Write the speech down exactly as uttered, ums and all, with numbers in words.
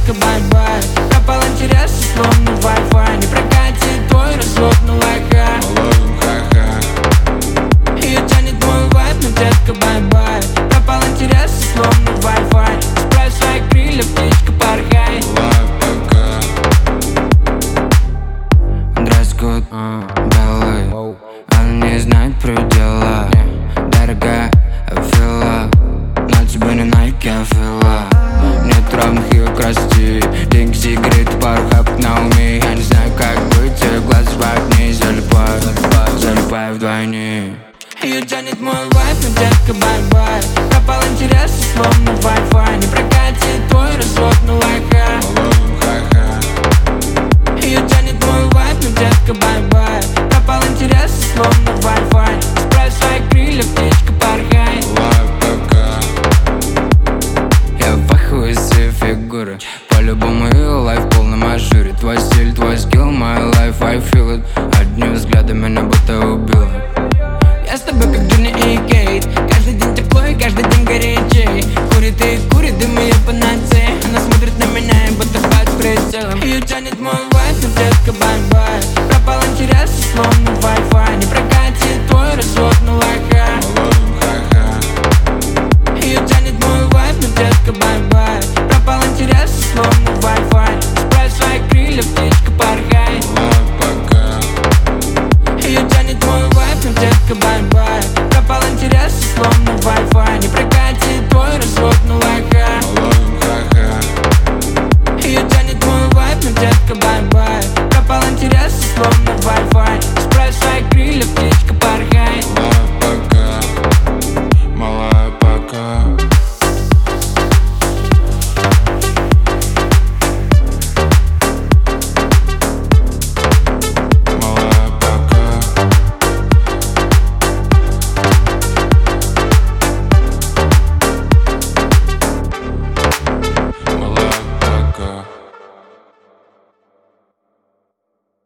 детка, бай-бай. Пропал интерес, словно Wi-Fi. Не прокатит твой развод на лайка. Ее тянет мой вайб, но детка, бай-бай. Пропал интерес, словно Wi-Fi. Справь свои крылья, птичка, порхай. Дресс-код белый, она не знает предела. Дорогая, I feel love, на тебе не Nike, I feel love. Нет равных ее красоте. Деньги, сигареты, пару хапок на уме. Я не знаю, как быть, ее глаза в огне. Залипаю, залипаю вдвойне. Ее тянет мой вайб, но детка, бай-бай. Пропал интерес, словно Wi-Fi. Не прокатит твой развод на лайка. Ее тянет мой вайб, но детка, бай-бай. Пропал интерес, словно Wi-Fi. Справь свои крылья, птичка, порхай. Я в ахуе с ее фигуры. По-любому ее лайф в полном ажуре. Твой стиль, твой скилл, my life, I feel it. Одним взглядом меня будто убила. Я с тобой как Джонни и Кейт. Каждый день тепло и каждый день горячей. Курит и курит, дым ее панацея. Она смотрит на меня и будто под прицелом. Ее тянет мой вайб, но детка, бай-бай. Пропал интерес, словно Wi-Fi. Не прокатит твой развод на лайка. Ее тянет мой вайб, но детка, бай-бай. Пропал интерес, словно Wi-Fi. Справь свои крылья, птичка, порхай. Ее тянет мой вайб, но детка, бай-бай. Пропал интерес, словно Wi-Fi. Не прокатит твой развод на лайка. Ее тянет мой вайб, но детка, бай-бай. Пропал интерес, словно Wi-Fi. Справь свои крылья.